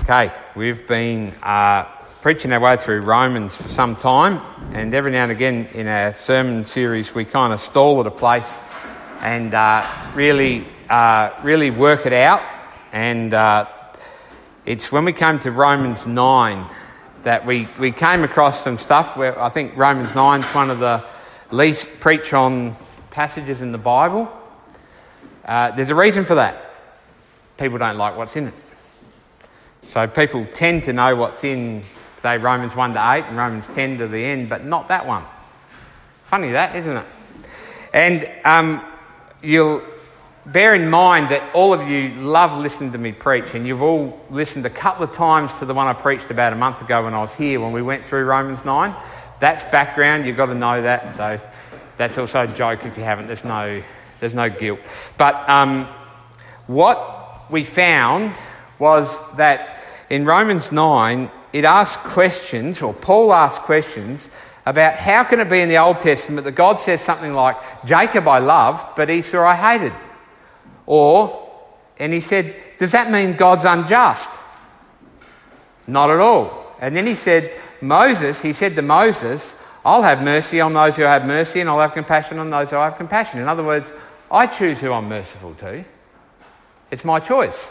Okay, we've been preaching our way through Romans for some time, and every now and again in our sermon series we kind of stall at a place and really work it out. And it's when we came to Romans 9 that we came across some stuff where I think Romans 9 is one of the least preached on passages in the Bible. There's a reason for that. People don't like what's in it. So people tend to know what's in, say, Romans 1 to 8 and Romans 10 to the end, but not that one. Funny that, isn't it? And you'll bear in mind that all of you love listening to me preach, and you've all listened a couple of times to the one I preached about a month ago when I was here, when we went through Romans 9. That's background, you've got to know that. So that's also a joke if you haven't. There's no guilt. But what we found was that in Romans 9, it asks questions, or Paul asks questions, about how can it be in the Old Testament that God says something like, Jacob I loved, but Esau I hated. And he said, does that mean God's unjust? Not at all. And then he said to Moses, I'll have mercy on those who have mercy, and I'll have compassion on those who have compassion. In other words, I choose who I'm merciful to. It's my choice.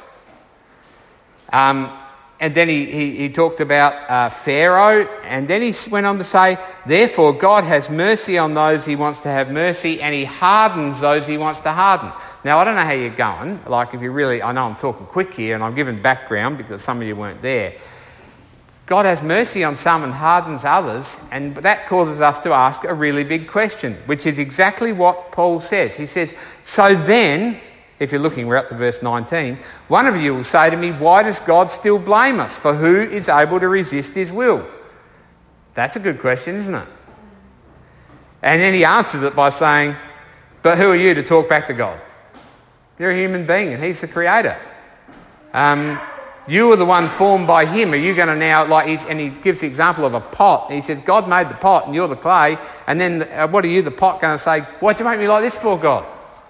And then he talked about Pharaoh, and then he went on to say, therefore God has mercy on those he wants to have mercy, and he hardens those he wants to harden. Now, I don't know how you're going. Like, if you really, I know I'm talking quick here, and I'm giving background because some of you weren't there. God has mercy on some and hardens others, and that causes us to ask a really big question, which is exactly what Paul says. He says, so then, if you're looking, we're up to verse 19, one of you will say to me, why does God still blame us? For who is able to resist his will? That's a good question, isn't it? And then he answers it by saying, but who are you to talk back to God? You're a human being and he's the creator. You are the one formed by him. Are you going to now, and he gives the example of a pot. And he says, God made the pot and you're the clay. And then what are you, the pot, going to say, why'd you make me like this for, God?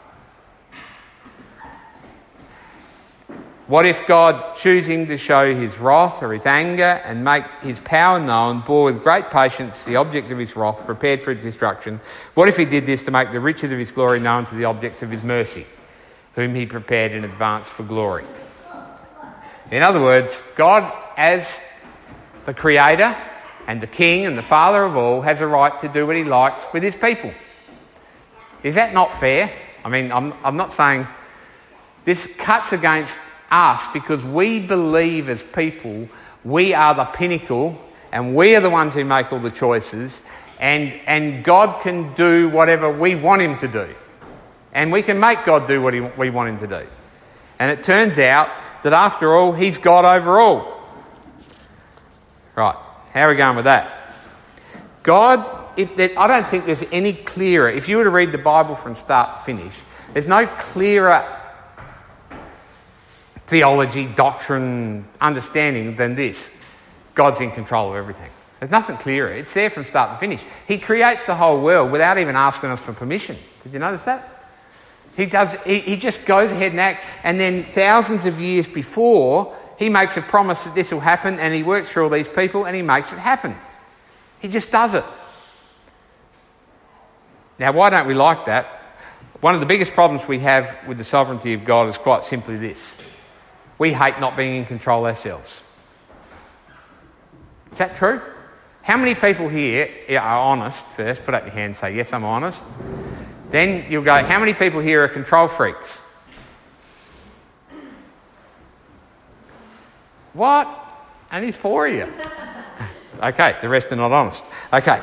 What if God, choosing to show his wrath or his anger and make his power known, bore with great patience the object of his wrath, prepared for its destruction? What if he did this to make the riches of his glory known to the objects of his mercy, whom he prepared in advance for glory? In other words, God, as the creator and the king and the father of all, has a right to do what he likes with his people. Is that not fair? I mean, I'm not saying this cuts against us, because we believe as people we are the pinnacle and we are the ones who make all the choices, and God can do whatever we want him to do, and we can make God do what we want him to do. And it turns out that after all, he's God over all. Right, how are we going with that? God, I don't think there's any clearer, if you were to read the Bible from start to finish, there's no clearer theology, doctrine, understanding than this. God's in control of everything. There's nothing clearer. It's there from start to finish. He creates the whole world without even asking us for permission. Did you notice that? He does. He just goes ahead and acts, and then thousands of years before, he makes a promise that this will happen, and he works through all these people, and he makes it happen. He just does it. Now, why don't we like that? One of the biggest problems we have with the sovereignty of God is quite simply this. We hate not being in control ourselves. Is that true? How many people here are honest? First, put up your hand and say, yes, I'm honest. Then you'll go, how many people here are control freaks? What? Only 4 of you. Okay, the rest are not honest. Okay.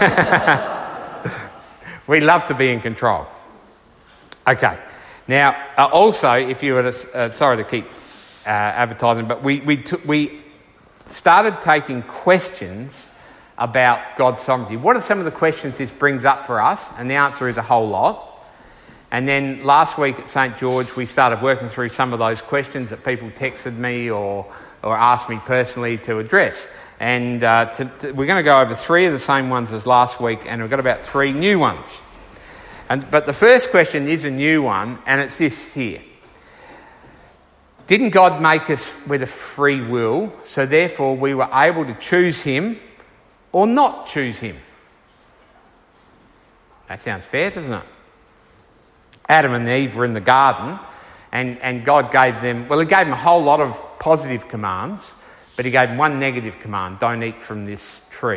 We love to be in control. Okay. Now, also, if you were to, sorry to keep advertising, but we started taking questions about God's sovereignty. What are some of the questions this brings up for us? And the answer is a whole lot. And then last week at St. George, we started working through some of those questions that people texted me or asked me personally to address. And we're going to go over 3 of the same ones as last week, and we've got about 3 new ones. But the first question is a new one, and it's this here. Didn't God make us with a free will, so therefore we were able to choose him or not choose him? That sounds fair, doesn't it? Adam and Eve were in the garden, and God gave them, he gave them a whole lot of positive commands, but he gave them one negative command: don't eat from this tree.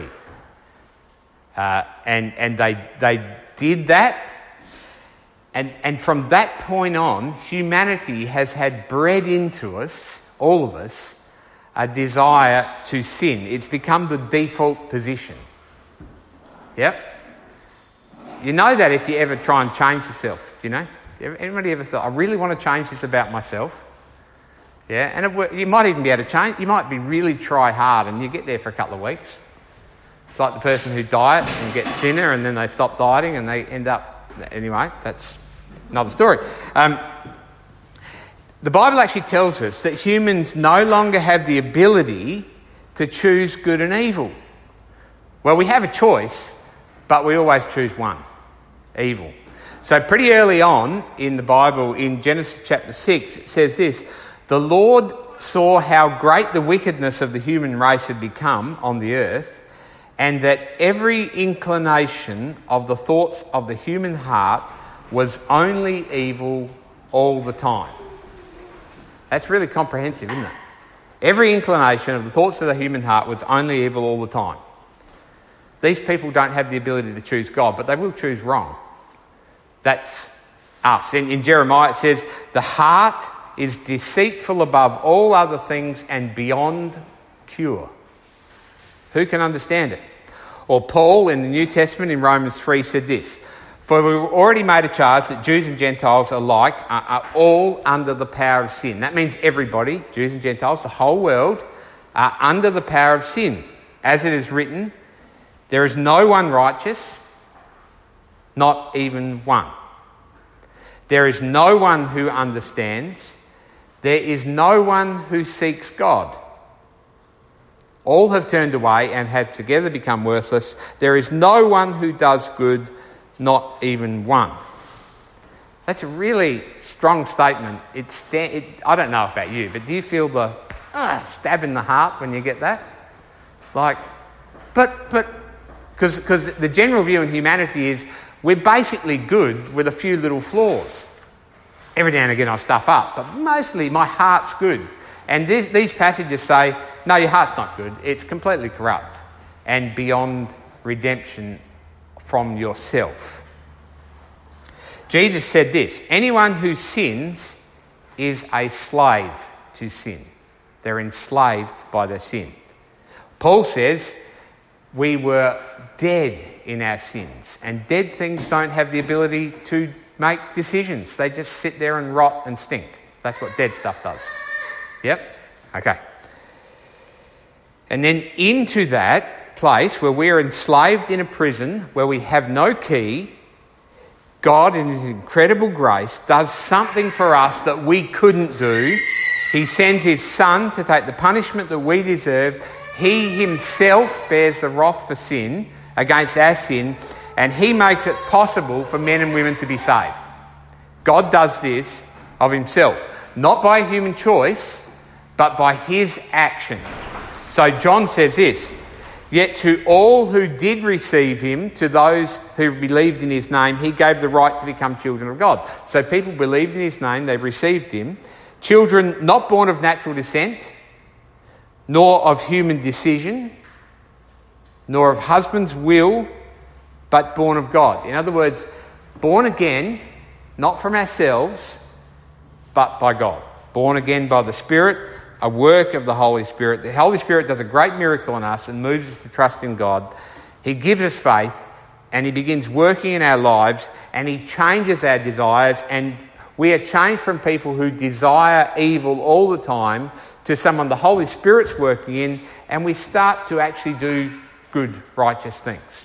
And they did that, and from that point on, humanity has had bred into us, all of us, a desire to sin. It's become the default position. Yep. You know that if you ever try and change yourself, do you know? Anybody ever thought, I really want to change this about myself? Yeah, and you might even be able to change. You might be really try hard and you get there for a couple of weeks. It's like the person who diets and gets thinner and then they stop dieting and they end up... Anyway, that's another story. The Bible actually tells us that humans no longer have the ability to choose good and evil. Well, we have a choice, but we always choose one, evil. So pretty early on in the Bible, in Genesis chapter 6, it says this: the Lord saw how great the wickedness of the human race had become on the earth, and that every inclination of the thoughts of the human heart was only evil all the time. That's really comprehensive, isn't it? Every inclination of the thoughts of the human heart was only evil all the time. These people don't have the ability to choose God, but they will choose wrong. That's us. In Jeremiah it says, the heart is deceitful above all other things and beyond cure. Who can understand it? Or Paul in the New Testament in Romans 3 said this: for we've already made a charge that Jews and Gentiles alike are all under the power of sin. That means everybody, Jews and Gentiles, the whole world, are under the power of sin. As it is written, there is no one righteous, not even one. There is no one who understands. There is no one who seeks God. All have turned away and have together become worthless. There is no one who does good, not even one. That's a really strong statement. I don't know about you, but do you feel the stab in the heart when you get that? Like, but because the general view in humanity is we're basically good with a few little flaws. Every now and again I stuff up, but mostly my heart's good. And these passages say, no, your heart's not good. It's completely corrupt and beyond redemption from yourself. Jesus said this: anyone who sins is a slave to sin. They're enslaved by their sin. Paul says we were dead in our sins, and dead things don't have the ability to make decisions. They just sit there and rot and stink. That's what dead stuff does. Yep? Okay. And then into that place where we're enslaved in a prison, where we have no key, God in his incredible grace does something for us that we couldn't do. He sends his Son to take the punishment that we deserved. He himself bears the wrath for sin, against our sin, and he makes it possible for men and women to be saved. God does this of himself, not by human choice, but by his action. So John says this: yet to all who did receive him, to those who believed in his name, he gave the right to become children of God. So people believed in his name, they received him. Children not born of natural descent, nor of human decision, nor of husband's will, but born of God. In other words, born again, not from ourselves, but by God. Born again by the Spirit, a work of the Holy Spirit. The Holy Spirit does a great miracle in us and moves us to trust in God. He gives us faith and he begins working in our lives and he changes our desires, and we are changed from people who desire evil all the time to someone the Holy Spirit's working in, and we start to actually do good, righteous things.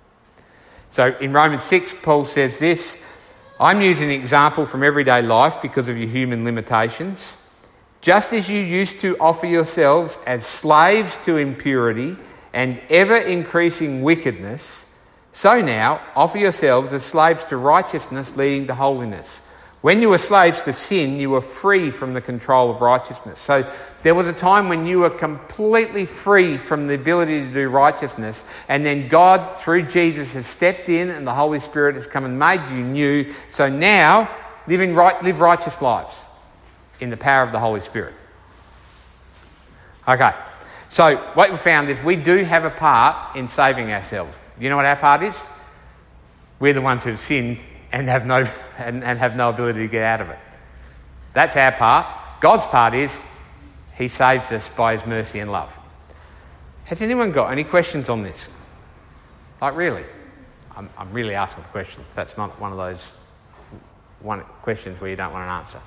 So in Romans 6, Paul says this: I'm using an example from everyday life because of your human limitations. Just as you used to offer yourselves as slaves to impurity and ever-increasing wickedness, so now offer yourselves as slaves to righteousness leading to holiness. When you were slaves to sin, you were free from the control of righteousness. So there was a time when you were completely free from the ability to do righteousness, and then God, through Jesus, has stepped in and the Holy Spirit has come and made you new. So now, live righteous lives in the power of the Holy Spirit. Okay, so what we found is we do have a part in saving ourselves. You know what our part is? We're the ones who've sinned and have no ability to get out of it. That's our part. God's part is he saves us by his mercy and love. Has anyone got any questions on this? Like, really? I'm really asking for questions. That's not one of those questions where you don't want an answer.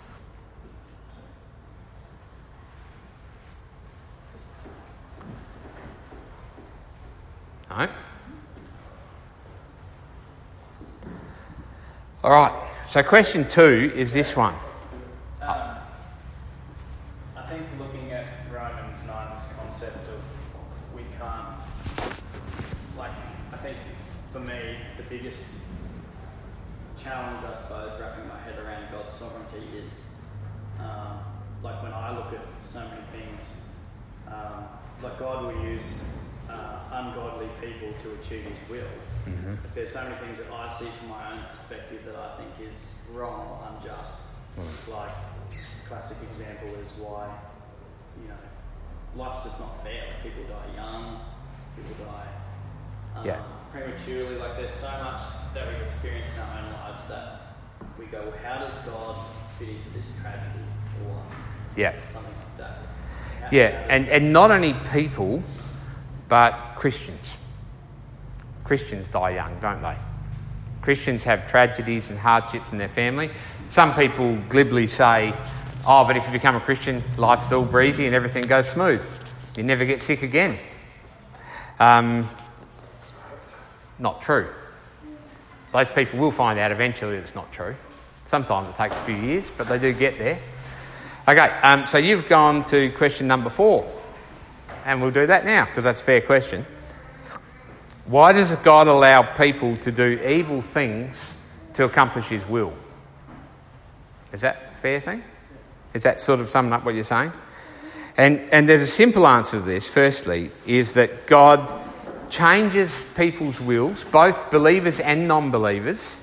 No? All right, so question 2 is this one. I think looking at Romans 9's concept of we can't, I think for me, the biggest challenge, I suppose, wrapping my head around God's sovereignty is, when I look at so many things, God will use ungodly people to achieve his will. Mm-hmm. But there's so many things that I see from my own perspective that I think is wrong or unjust. Like, classic example is why, life's just not fair. Like, people die young, people die prematurely. Like, there's so much that we've experienced in our own lives that we go, well, how does God fit into this tragedy or something like that? And not only people, but Christians. Christians die young, don't they? Christians have tragedies and hardships in their family. Some people glibly say, oh, but if you become a Christian, life's all breezy and everything goes smooth. You never get sick again. Not true. Those people will find out eventually that it's not true. Sometimes it takes a few years, but they do get there. Okay, so you've gone to question number 4. And we'll do that now, because that's a fair question. Why does God allow people to do evil things to accomplish his will? Is that a fair thing? Is that sort of summing up what you're saying? And there's a simple answer to this, firstly, is that God changes people's wills, both believers and non-believers,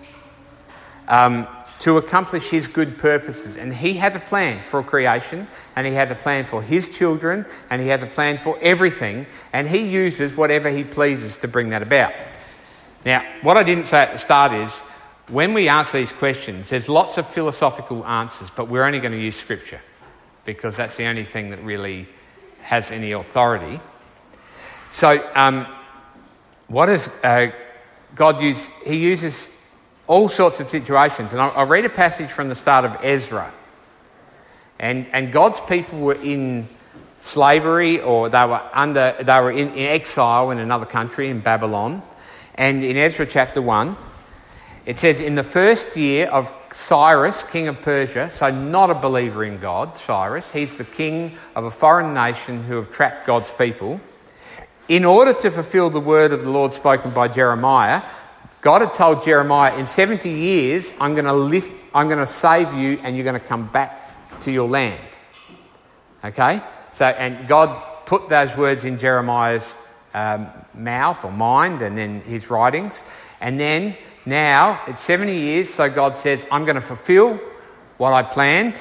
to accomplish his good purposes. And he has a plan for creation, and he has a plan for his children, and he has a plan for everything, and he uses whatever he pleases to bring that about. Now, what I didn't say at the start is, when we answer these questions, there's lots of philosophical answers, but we're only going to use Scripture, because that's the only thing that really has any authority. So, what does God use? He uses all sorts of situations. And I'll read a passage from the start of Ezra. And God's people were in slavery, or they were in exile in another country, in Babylon. And in Ezra chapter 1, it says, in the first year of Cyrus, king of Persia, so not a believer in God, Cyrus, he's the king of a foreign nation who have trapped God's people. In order to fulfill the word of the Lord spoken by Jeremiah, God had told Jeremiah, in 70 years, I'm going to save you, and you're going to come back to your land. Okay? So, and God put those words in Jeremiah's mouth or mind, and then his writings. And then, now, it's 70 years, so God says, I'm going to fulfill what I planned.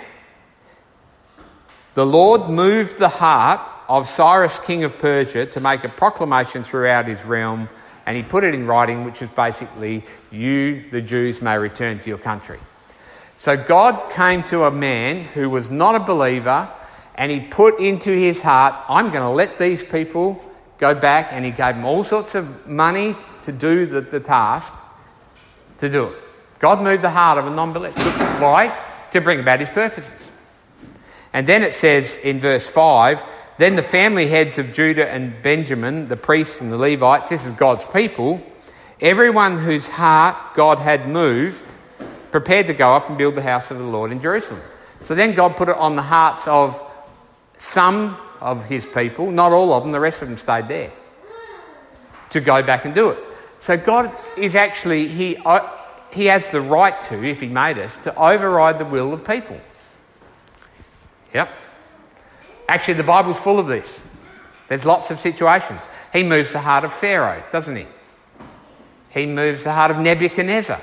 The Lord moved the heart of Cyrus, king of Persia, to make a proclamation throughout his realm, and he put it in writing, which was basically, you, the Jews, may return to your country. So God came to a man who was not a believer, and he put into his heart, I'm going to let these people go back, and he gave them all sorts of money to do the task, to do it. God moved the heart of a non-believer. Why? To bring about his purposes. And then it says in verse 5, then the family heads of Judah and Benjamin, the priests and the Levites, this is God's people, everyone whose heart God had moved, prepared to go up and build the house of the Lord in Jerusalem. So then God put it on the hearts of some of his people, not all of them, the rest of them stayed there, to go back and do it. So God is actually, he has the right to, if he made us, to override the will of people. Yep. Actually, the Bible's full of this. There's lots of situations. He moves the heart of Pharaoh, doesn't he? He moves the heart of Nebuchadnezzar.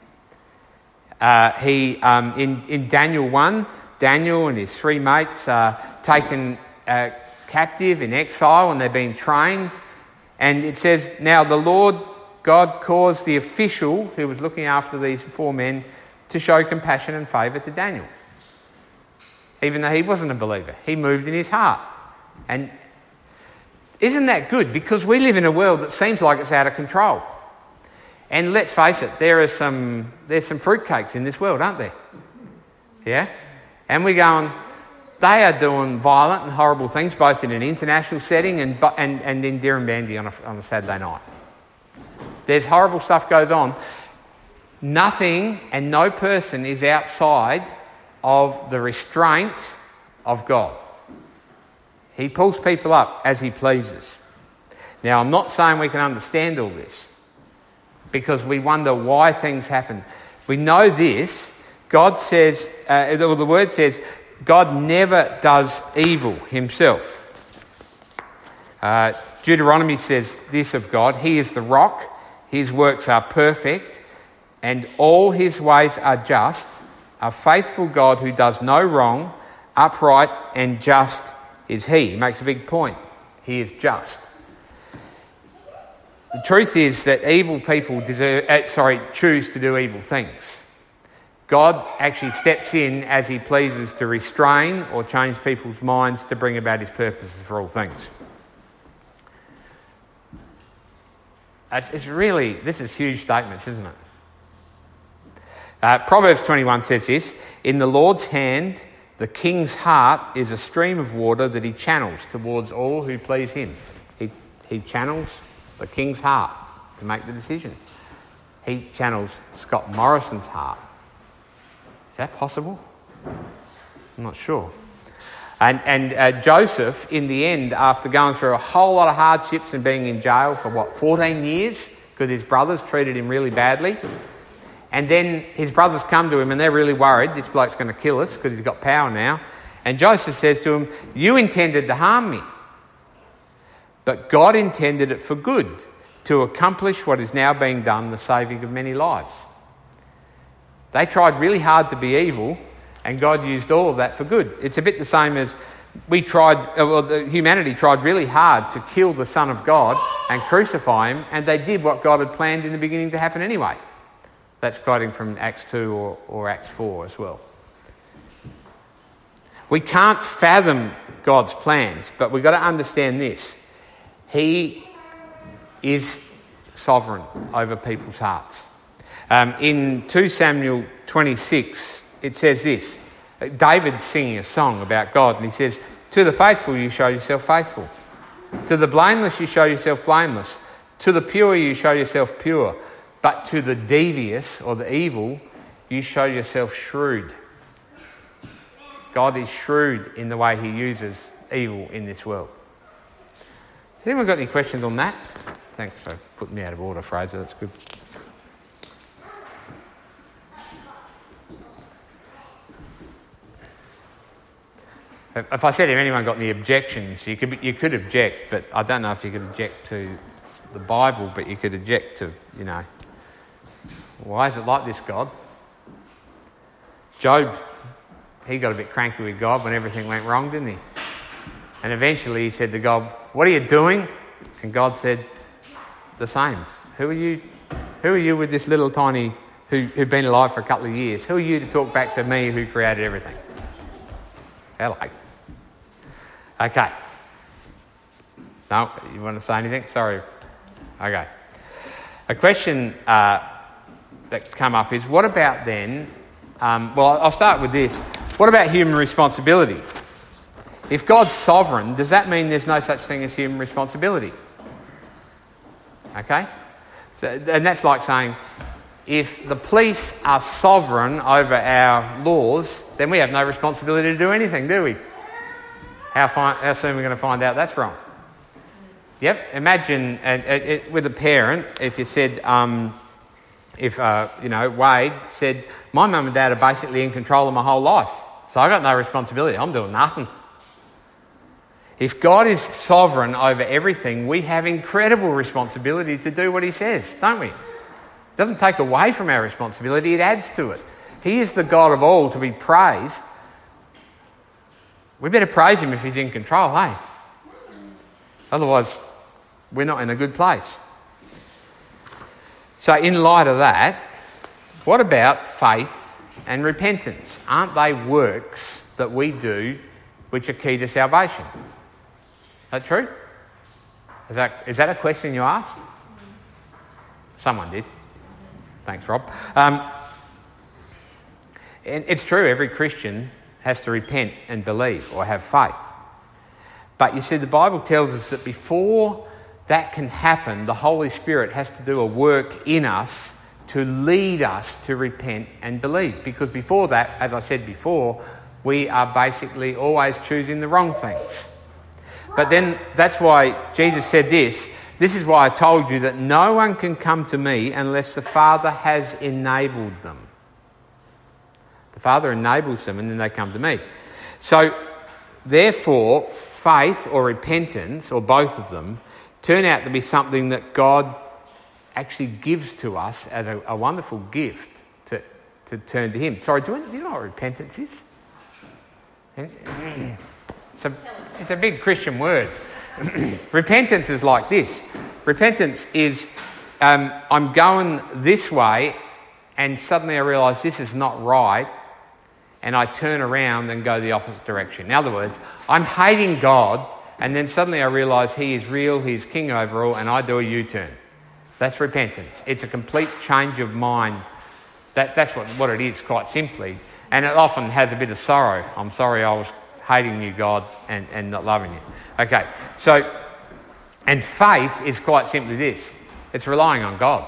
In Daniel 1, Daniel and his three mates are taken captive in exile and they're being trained. And it says, now the Lord God caused the official who was looking after these four men to show compassion and favour to Daniel. Even though he wasn't a believer, he moved in his heart. And isn't that good? Because we live in a world that seems like it's out of control. And let's face it, there's some fruitcakes in this world, aren't there? Yeah? And we're going, they are doing violent and horrible things, both in an international setting and in Dirranbandi on a Saturday night. There's horrible stuff goes on. Nothing and no person is outside of the restraint of God. He pulls people up as he pleases. Now, I'm not saying we can understand all this, because we wonder why things happen. We know this. God says, the word says, God never does evil himself. Deuteronomy says this of God: He is the rock, his works are perfect, and all his ways are just. A faithful God who does no wrong, upright and just is he. He makes a big point. He is just. The truth is that evil people choose to do evil things. God actually steps in as he pleases to restrain or change people's minds to bring about his purposes for all things. This is huge statements, isn't it? Proverbs 21 says this: in the Lord's hand, the king's heart is a stream of water that he channels towards all who please him. He channels the king's heart to make the decisions. He channels Scott Morrison's heart. Is that possible? I'm not sure. And Joseph, in the end, after going through a whole lot of hardships and being in jail for 14 years, because his brothers treated him really badly. And then his brothers come to him and they're really worried, this bloke's going to kill us because he's got power now. And Joseph says to him, you intended to harm me, but God intended it for good, to accomplish what is now being done, the saving of many lives. They tried really hard to be evil, and God used all of that for good. It's a bit the same as humanity tried really hard to kill the Son of God and crucify him, and they did what God had planned in the beginning to happen anyway. That's quoting from Acts 2 or Acts 4 as well. We can't fathom God's plans, but we've got to understand this. He is sovereign over people's hearts. In 2 Samuel 26, it says this. David's singing a song about God, and he says, to the faithful you show yourself faithful. To the blameless you show yourself blameless. To the pure you show yourself pure. But to the devious or the evil, you show yourself shrewd. God is shrewd in the way he uses evil in this world. Has anyone got any questions on that? Thanks for putting me out of order, Fraser. That's good. If I said, have anyone got any objections, you could object, but I don't know if you could object to the Bible, but you could object to, why is it like this, God? Job, he got a bit cranky with God when everything went wrong, didn't he? And eventually he said to God, what are you doing? And God said, the same. Who are you with this little tiny, who'd been alive for a couple of years? Who are you to talk back to me who created everything? Hello. Okay. No, you want to say anything? Sorry. Okay. A question that come up is, what about then, I'll start with this. What about human responsibility? If God's sovereign, does that mean there's no such thing as human responsibility? Okay? And that's like saying, if the police are sovereign over our laws, then we have no responsibility to do anything, do we? How soon are we going to find out that's wrong? Yep. Imagine with a parent, if you said, if Wade said, my mum and dad are basically in control of my whole life, so I got no responsibility, I'm doing nothing. If God is sovereign over everything, we have incredible responsibility to do what he says, don't we? It doesn't take away from our responsibility, it adds to it. He is the God of all to be praised. We better praise him if he's in control, hey? Otherwise, we're not in a good place. So in light of that, what about faith and repentance? Aren't they works that we do which are key to salvation? Is that true? Is that a question you asked? Someone did. Thanks, Rob. And it's true, every Christian has to repent and believe or have faith. But you see, the Bible tells us that before that can happen, the Holy Spirit has to do a work in us to lead us to repent and believe. Because before that, as I said before, we are basically always choosing the wrong things. But then that's why Jesus said this is why I told you that no one can come to me unless the Father has enabled them. The Father enables them and then they come to me. So, therefore, faith or repentance, or both of them, turn out to be something that God actually gives to us as a wonderful gift to turn to him. Sorry, do you know what repentance is? It's a big Christian word. Repentance is like this. Repentance is, I'm going this way and suddenly I realise this is not right, and I turn around and go the opposite direction. In other words, I'm hating God, and then suddenly I realise he is real, he's king over all, and I do a U-turn. That's repentance. It's a complete change of mind. That's what it is, quite simply. And it often has a bit of sorrow. I'm sorry I was hating you, God, and not loving you. Okay, so, and faith is quite simply this. It's relying on God.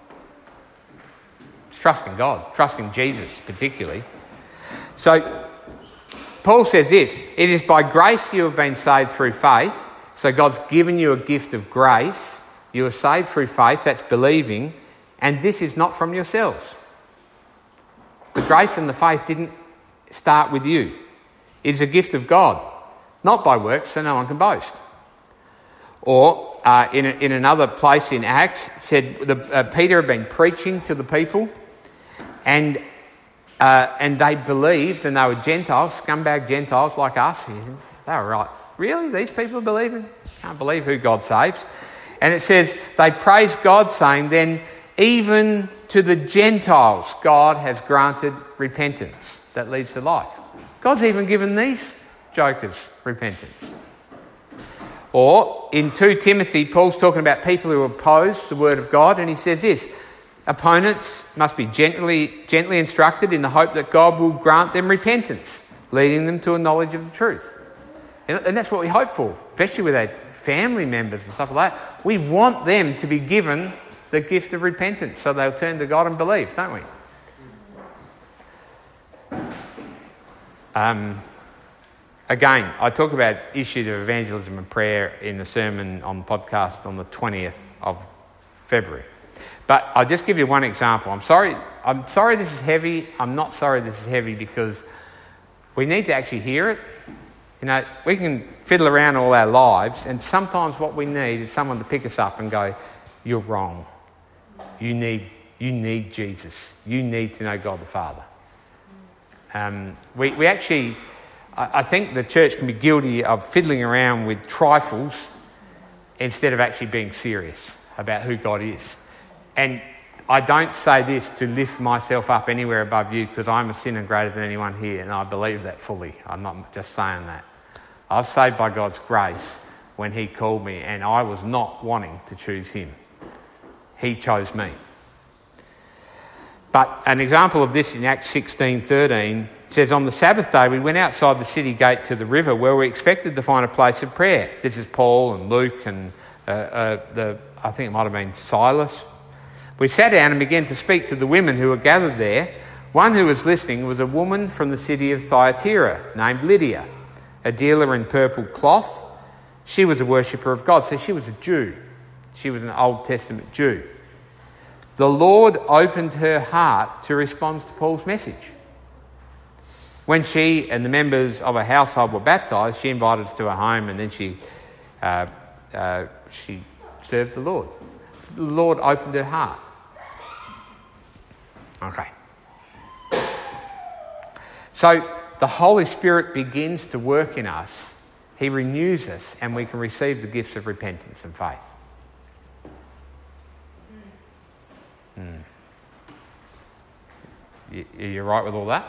It's trusting God, trusting Jesus particularly. So, Paul says this, it is by grace you have been saved through faith. So God's given you a gift of grace. You are saved through faith, that's believing, and this is not from yourselves. The grace and the faith didn't start with you. It is a gift of God, not by works, so no one can boast. Or in another place in Acts, it said Peter had been preaching to the people, and they believed, and they were Gentiles, scumbag Gentiles like us. They were right. Really? These people are believing? Can't believe who God saves. And it says, they praised God, saying, then even to the Gentiles God has granted repentance that leads to life. God's even given these jokers repentance. Or in 2 Timothy, Paul's talking about people who oppose the word of God, and he says this, opponents must be gently instructed in the hope that God will grant them repentance, leading them to a knowledge of the truth. And that's what we hope for, especially with our family members and stuff like that. We want them to be given the gift of repentance so they'll turn to God and believe, don't we? Again, I talk about issues of evangelism and prayer in the sermon on the podcast on the 20th of February. But I'll just give you one example. I'm sorry this is heavy. I'm not sorry this is heavy because we need to actually hear it. You know, we can fiddle around all our lives, and sometimes what we need is someone to pick us up and go, you're wrong. You need Jesus. You need to know God the Father. We actually, I think the church can be guilty of fiddling around with trifles instead of actually being serious about who God is. And I don't say this to lift myself up anywhere above you, because I'm a sinner greater than anyone here, and I believe that fully. I'm not just saying that. I was saved by God's grace when he called me, and I was not wanting to choose him. He chose me. But an example of this in Acts 16:13 says, on the Sabbath day we went outside the city gate to the river where we expected to find a place of prayer. This is Paul and Luke and I think it might have been Silas. We sat down and began to speak to the women who were gathered there. One who was listening was a woman from the city of Thyatira named Lydia, a dealer in purple cloth. She was a worshipper of God, so she was a Jew. She was an Old Testament Jew. the Lord opened her heart to respond to Paul's message. When she and the members of her household were baptised, she invited us to her home, and then she served the Lord. The Lord opened her heart. Okay. So the Holy Spirit begins to work in us. He renews us, and we can receive the gifts of repentance and faith. You right with all that?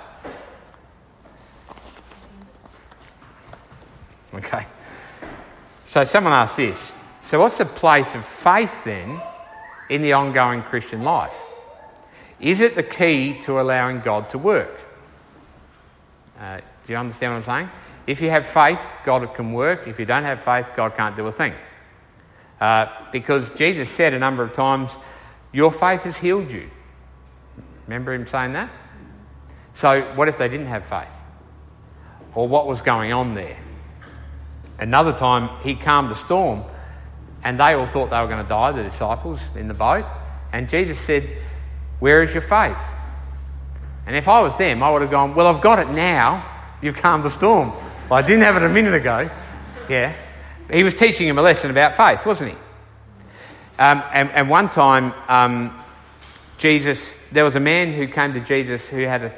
Okay. So someone asked this. So what's the place of faith then in the ongoing Christian life? Is it the key to allowing God to work? Do you understand what I'm saying? If you have faith, God can work. If you don't have faith, God can't do a thing. Because Jesus said a number of times, your faith has healed you. Remember him saying that? So what if they didn't have faith? Or what was going on there? Another time he calmed the storm and they all thought they were going to die, the disciples in the boat. And Jesus said, where is your faith? And if I was them, I would have gone, well, I've got it now. You've calmed the storm. Well, I didn't have it a minute ago. Yeah. He was teaching him a lesson about faith, wasn't he? And one time, there was a man who came to Jesus who had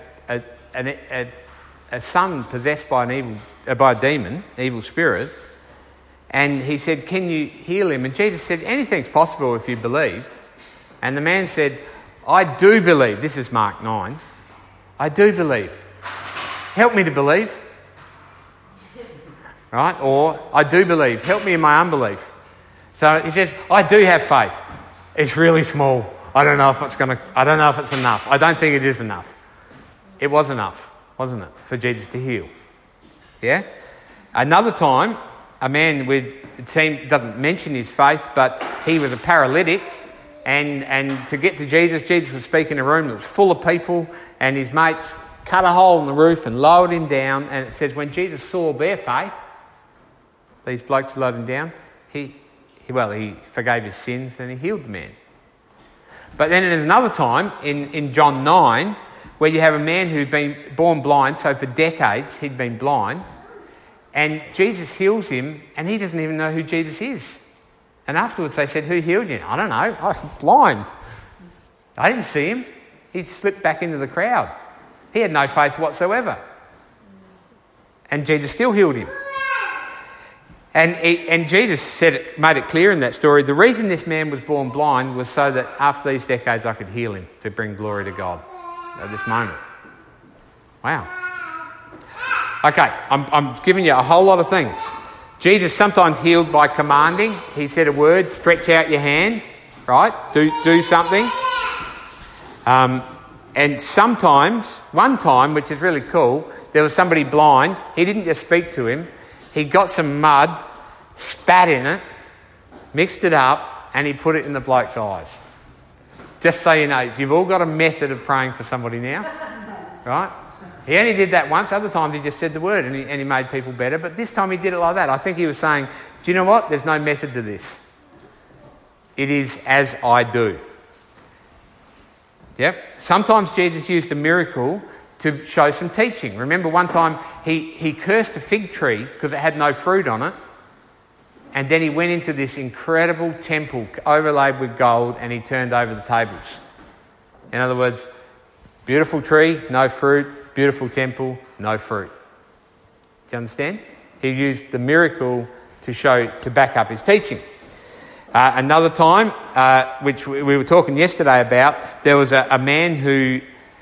a son possessed by by a demon, evil spirit, and he said, can you heal him? And Jesus said, anything's possible if you believe. And the man said, I do believe. This is Mark 9. I do believe. Help me to believe. Right? Or, I do believe. Help me in my unbelief. So he says, I do have faith. It's really small. I don't know if it's enough. I don't think it is enough. It was enough, wasn't it, for Jesus to heal? Yeah? Another time, a man doesn't mention his faith, but he was a paralytic, and to get to Jesus was speaking in a room that was full of people, and his mates cut a hole in the roof and lowered him down, and it says when Jesus saw their faith, these blokes lowered him down, he forgave his sins and he healed the man. But then there's another time in John 9 where you have a man who'd been born blind, so for decades he'd been blind, and Jesus heals him and he doesn't even know who Jesus is. And afterwards they said, who healed you? I don't know, I was blind. I didn't see him. He slipped back into the crowd. He had no faith whatsoever. And Jesus still healed him. And Jesus made it clear in that story, the reason this man was born blind was so that after these decades I could heal him to bring glory to God at this moment. Wow. Okay, I'm giving you a whole lot of things. Jesus sometimes healed by commanding. He said a word, stretch out your hand, right? Do something. And sometimes, one time, which is really cool, there was somebody blind. He didn't just speak to him. He got some mud, spat in it, mixed it up, and he put it in the bloke's eyes. Just so you know, you've all got a method of praying for somebody now, right? He only did that once. Other times he just said the word and he made people better. But this time he did it like that. I think he was saying, do you know what? There's no method to this. It is as I do. Yep. Sometimes Jesus used a miracle to show some teaching. Remember one time he cursed a fig tree because it had no fruit on it. And then he went into this incredible temple overlaid with gold and he turned over the tables. In other words, beautiful tree, no fruit. Beautiful temple, no fruit. Do you understand? He used the miracle to back up his teaching. Another time, which we were talking yesterday about, there was a man who...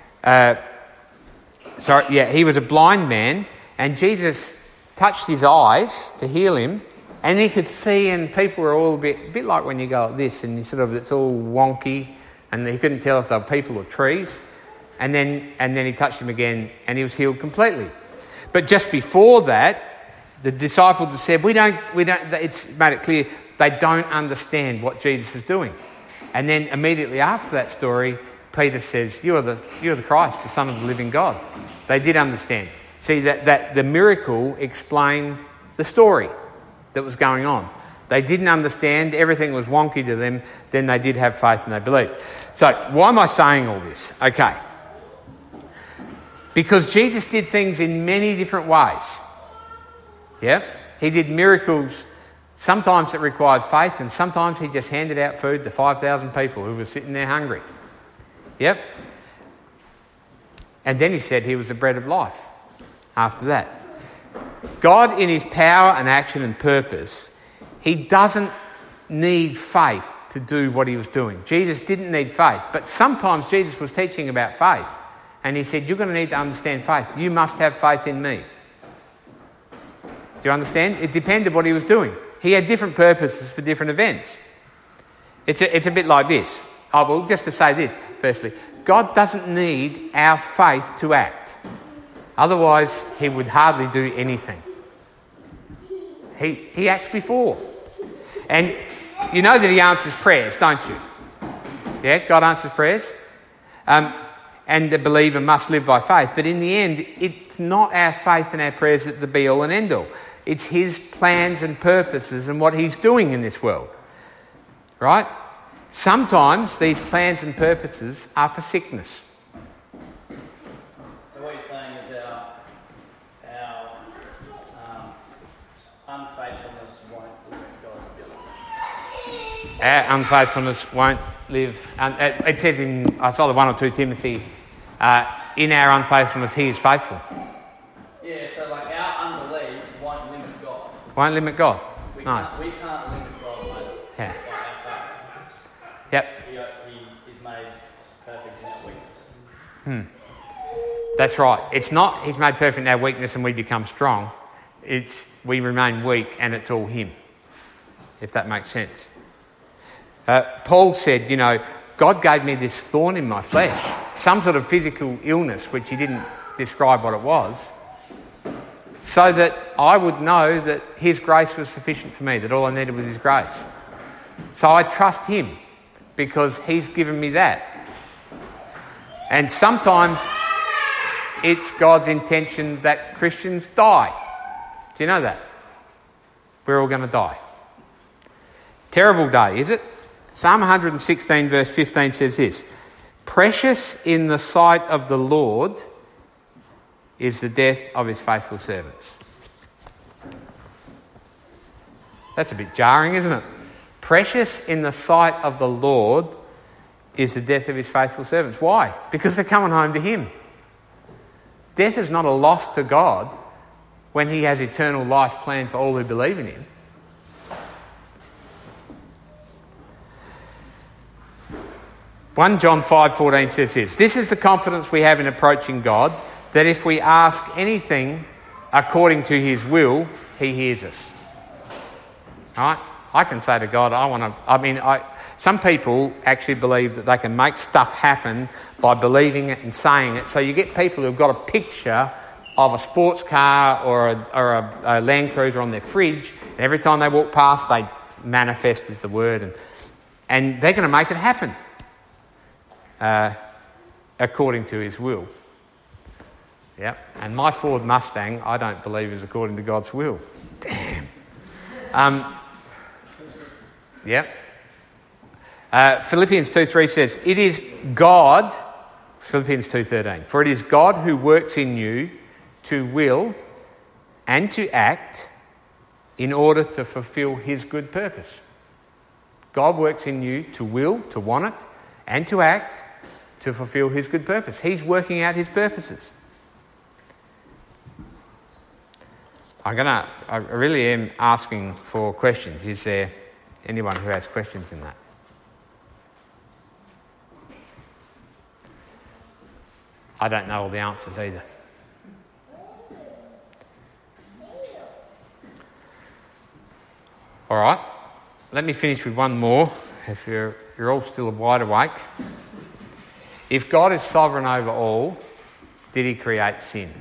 he was a blind man, and Jesus touched his eyes to heal him, and he could see, and people were all a bit like when you go like this, and it's all wonky, and he couldn't tell if they were people or trees. And then he touched him again, and he was healed completely. But just before that, the disciples said, we don't. It's made it clear they don't understand what Jesus is doing. And then immediately after that story, Peter says, "You're the Christ, the Son of the living God." They did understand. See that the miracle explained the story that was going on. They didn't understand. Everything was wonky to them. Then they did have faith and they believed. So why am I saying all this? Okay. Because Jesus did things in many different ways. Yeah? He did miracles sometimes that required faith, and sometimes he just handed out food to 5,000 people who were sitting there hungry. Yep. And then he said he was the bread of life after that. God, in his power and action and purpose, he doesn't need faith to do what he was doing. Jesus didn't need faith, but sometimes Jesus was teaching about faith, and he said, you're going to need to understand faith. You must have faith in me. Do you understand? It depended what he was doing. He had different purposes for different events. It's a bit like this. Oh, well, just to say this, firstly, God doesn't need our faith to act. Otherwise, he would hardly do anything. He acts before. And you know that he answers prayers, don't you? Yeah, God answers prayers. And the believer must live by faith. But in the end, it's not our faith and our prayers that the be-all and end-all. It's his plans and purposes and what he's doing in this world. Right? Sometimes these plans and purposes are for sickness. So what you're saying is our unfaithfulness won't limit God's ability. Our unfaithfulness won't live. It says in, I saw the 1 or 2 Timothy, in our unfaithfulness he is faithful. Yeah, so like our unbelief won't limit God. Won't limit God. We No. can't limit God by Yeah. our faith. Yep. He is made perfect in our weakness. That's right. It's not he's made perfect in our weakness and we become strong. It's we remain weak and it's all him. If that makes sense. Paul said, God gave me this thorn in my flesh. Some sort of physical illness, which he didn't describe what it was, so that I would know that his grace was sufficient for me, that all I needed was his grace. So I trust him because he's given me that. And sometimes it's God's intention that Christians die. Do you know that? We're all going to die. Terrible day, is it? Psalm 116 verse 15 says this, precious in the sight of the Lord is the death of his faithful servants. That's a bit jarring, isn't it? Precious in the sight of the Lord is the death of his faithful servants. Why? Because they're coming home to him. Death is not a loss to God when he has eternal life planned for all who believe in him. One John 5:14 says this, this is the confidence we have in approaching God, that if we ask anything according to his will, he hears us. Right? I can say to God, some people actually believe that they can make stuff happen by believing it and saying it. So you get people who've got a picture of a sports car or a Land Cruiser on their fridge, and every time they walk past, they manifest is the word, and they're going to make it happen according to his will. Yep. And my Ford Mustang, I don't believe is according to God's will. Damn. Yep. Philippians 2:3 says, it is God, Philippians 2:13, for it is God who works in you to will and to act in order to fulfill his good purpose. God works in you to will, to want it, and to act to fulfill his good purpose. He's working out his purposes. I really am asking for questions. Is there anyone who has questions in that? I don't know all the answers either. All right, let me finish with one more, if you're all still wide awake. If God is sovereign over all, did he create sin?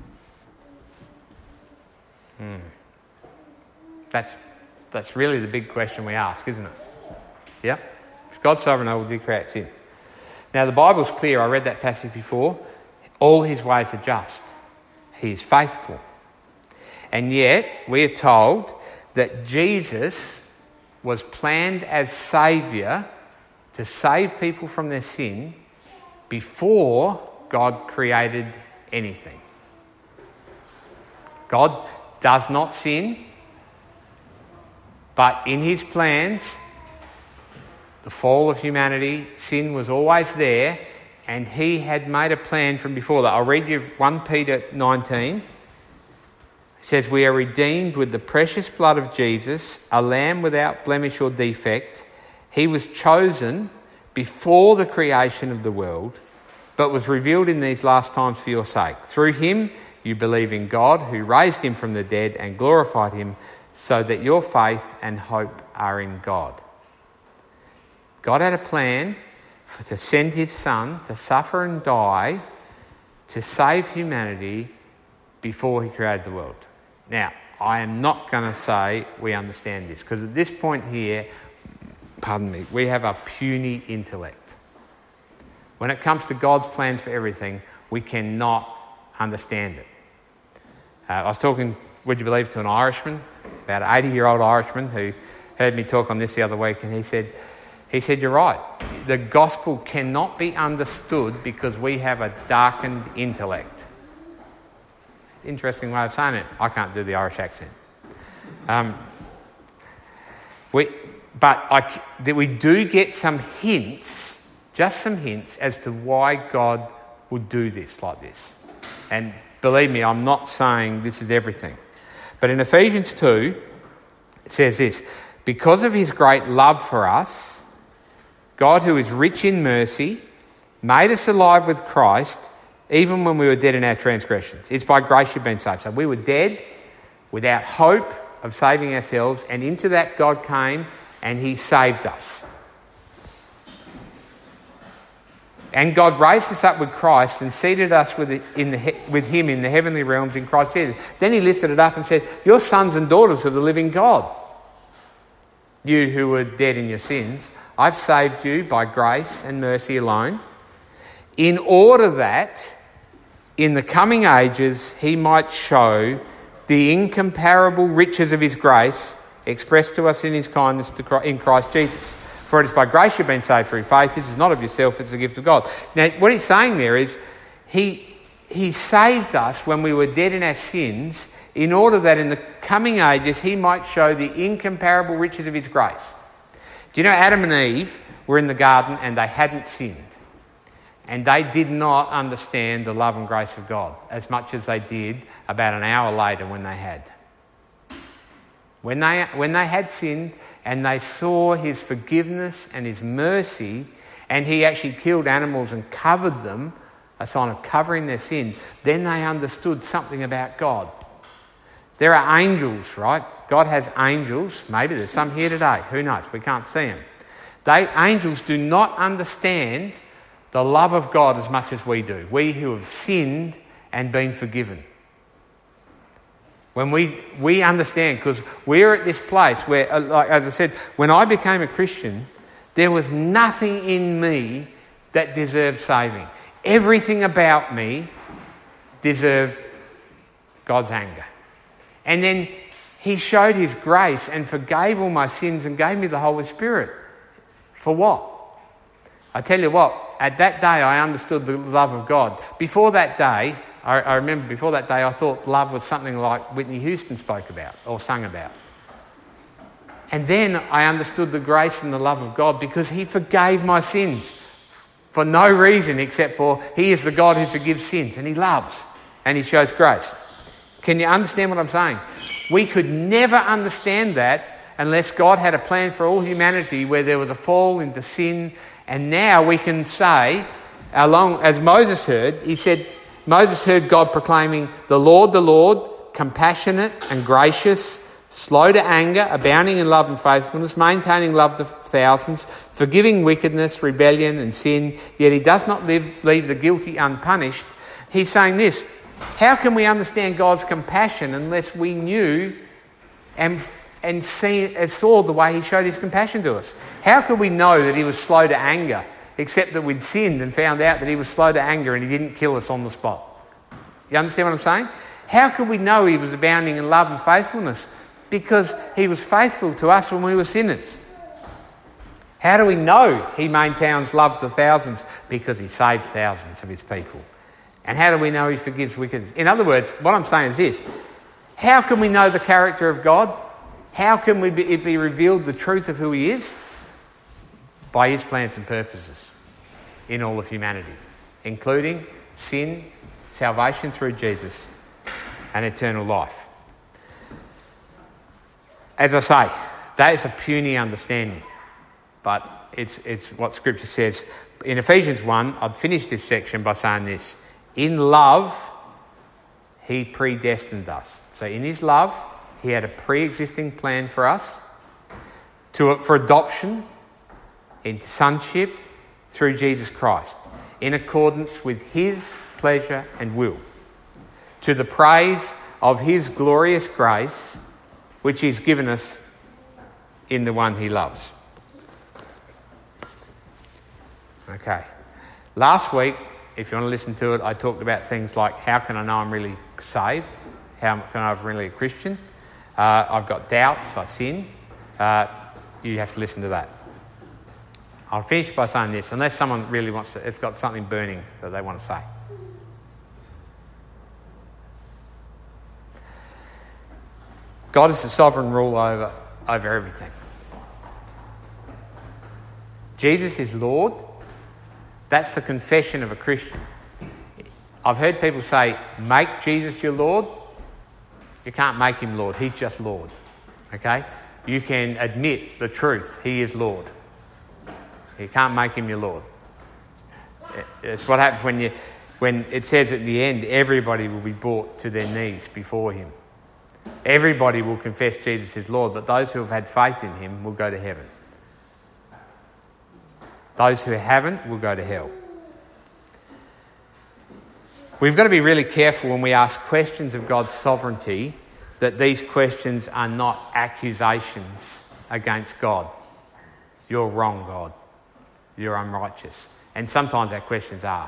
That's really the big question we ask, isn't it? Yeah? If God's sovereign over all, did he create sin? Now the Bible's clear, I read that passage before. All his ways are just. He is faithful. And yet, we are told that Jesus was planned as Saviour to to save people from their sin before God created anything. God does not sin, but in his plans, the fall of humanity, sin was always there, and he had made a plan from before that. I'll read you 1 Peter 19. It says, "We are redeemed with the precious blood of Jesus, a lamb without blemish or defect. He was chosen before the creation of the world, but was revealed in these last times for your sake. Through him you believe in God, who raised him from the dead and glorified him, so that your faith and hope are in God." God had a plan to send his son to suffer and die to save humanity before he created the world. Now, I am not going to say we understand this, because at this point here, we have a puny intellect. When it comes to God's plans for everything, we cannot understand it. I was talking, would you believe, to an Irishman, about an 80-year-old Irishman, who heard me talk on this the other week, and he said, "You're right. The gospel cannot be understood because we have a darkened intellect." Interesting way of saying it. I can't do the Irish accent. We do get some hints, just some hints, as to why God would do this like this. And believe me, I'm not saying this is everything. But in Ephesians 2, it says this: "Because of his great love for us, God, who is rich in mercy, made us alive with Christ, even when we were dead in our transgressions." It's by grace you've been saved. So we were dead without hope of saving ourselves, and into that God came and he saved us. And God raised us up with Christ and seated us with him in the heavenly realms in Christ Jesus. Then he lifted it up and said, "You're sons and daughters of the living God. You who were dead in your sins, I've saved you by grace and mercy alone, in order that in the coming ages he might show the incomparable riches of his grace expressed to us in his kindness in Christ Jesus. For it is by grace you've been saved through faith. This is not of yourself, it's a gift of God." Now, what he's saying there is he saved us when we were dead in our sins, in order that in the coming ages he might show the incomparable riches of his grace. Do you know Adam and Eve were in the garden and they hadn't sinned? And they did not understand the love and grace of God as much as they did about an hour later when they had. When they had sinned and they saw his forgiveness and his mercy, and he actually killed animals and covered them, a sign of covering their sin, then they understood something about God. There are angels, right? God has angels. Maybe there's some here today. Who knows? We can't see them. Angels do not understand the love of God as much as we do. We who have sinned and been forgiven. When we understand, because we're at this place where, like, as I said, when I became a Christian, there was nothing in me that deserved saving. Everything about me deserved God's anger. And then he showed his grace and forgave all my sins and gave me the Holy Spirit. For what? I tell you what, at that day I understood the love of God. Before that day, I remember before that day I thought love was something like Whitney Houston spoke about or sung about. And then I understood the grace and the love of God because he forgave my sins for no reason except for he is the God who forgives sins, and he loves and he shows grace. Can you understand what I'm saying? We could never understand that unless God had a plan for all humanity where there was a fall into sin. And now we can say, as Moses heard, Moses heard God proclaiming, the Lord, compassionate and gracious, slow to anger, abounding in love and faithfulness, maintaining love to thousands, forgiving wickedness, rebellion and sin, yet he does not leave the guilty unpunished." He's saying this: how can we understand God's compassion unless we knew and saw the way he showed his compassion to us? How could we know that he was slow to anger except that we'd sinned and found out that he was slow to anger and he didn't kill us on the spot? You understand what I'm saying? How could we know he was abounding in love and faithfulness? Because he was faithful to us when we were sinners. How do we know he maintains love to thousands? Because he saved thousands of his people. And how do we know he forgives wickedness? In other words, what I'm saying is this. How can we know the character of God? How can it be revealed the truth of who he is? By his plans and purposes in all of humanity, including sin, salvation through Jesus, and eternal life. As I say, that is a puny understanding, but it's what Scripture says. In Ephesians 1, I'd finish this section by saying this. In love, he predestined us. So in his love, he had a pre-existing plan for us for adoption into sonship through Jesus Christ, in accordance with his pleasure and will, to the praise of his glorious grace, which he's given us in the one he loves. Okay. Last week, if you want to listen to it, I talked about things like how can I know I'm really saved? How can I know I'm really a Christian? I've got doubts, I sin. You have to listen to that. I'll finish by saying this, unless someone really wants to, it's got something burning that they want to say. God is the sovereign ruler over everything. Jesus is Lord. That's the confession of a Christian. I've heard people say, make Jesus your Lord. You can't make him Lord. He's just Lord. Okay? You can admit the truth. He is Lord. You can't make him your Lord. It's what happens when it says at the end, everybody will be brought to their knees before him. Everybody will confess Jesus is Lord, but those who have had faith in him will go to heaven. Those who haven't will go to hell. We've got to be really careful when we ask questions of God's sovereignty that these questions are not accusations against God. You're wrong, God. You're unrighteous. And sometimes our questions are.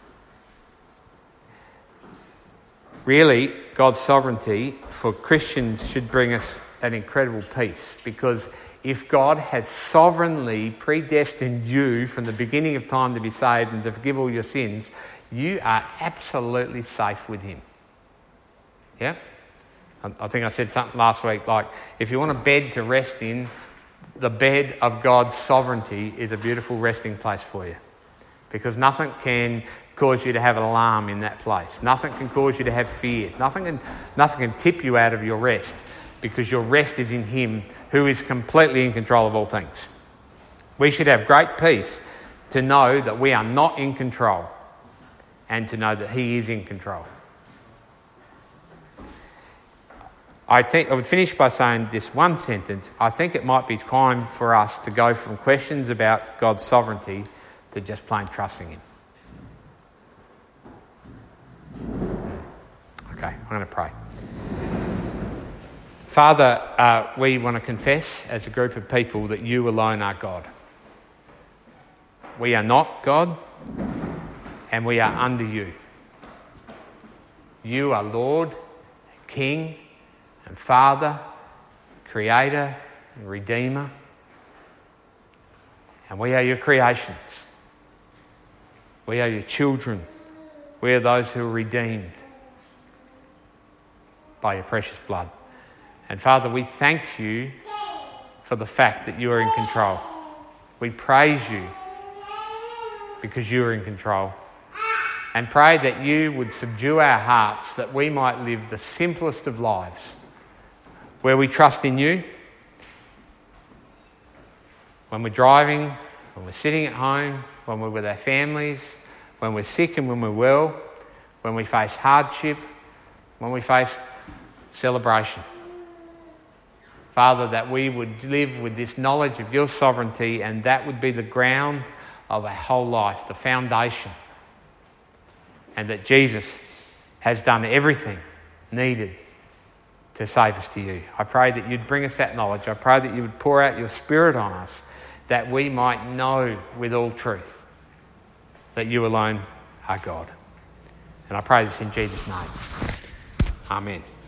Really, God's sovereignty for Christians should bring us an incredible peace, because if God has sovereignly predestined you from the beginning of time to be saved and to forgive all your sins, you are absolutely safe with him. Yeah? I think I said something last week like, if you want a bed to rest in, the bed of God's sovereignty is a beautiful resting place for you, because nothing can cause you to have an alarm in that place. Nothing can cause you to have fear. Nothing can tip you out of your rest, because your rest is in him who is completely in control of all things. We should have great peace to know that we are not in control and to know that he is in control. I think I would finish by saying this one sentence. I think it might be time for us to go from questions about God's sovereignty to just plain trusting him. Okay, I'm going to pray. Father, we want to confess as a group of people that you alone are God. We are not God, and we are under you. You are Lord, King, and Father, Creator, and Redeemer. And we are your creations. We are your children. We are those who are redeemed by your precious blood. And Father, we thank you for the fact that you are in control. We praise you because you are in control. And pray that you would subdue our hearts, that we might live the simplest of lives, where we trust in you. When we're driving, when we're sitting at home, when we're with our families, when we're sick and when we're well, when we face hardship, when we face celebration. Father, that we would live with this knowledge of your sovereignty, and that would be the ground of our whole life, the foundation. And that Jesus has done everything needed to save us to you. I pray that you'd bring us that knowledge. I pray that you would pour out your Spirit on us, that we might know with all truth that you alone are God. And I pray this in Jesus' name. Amen.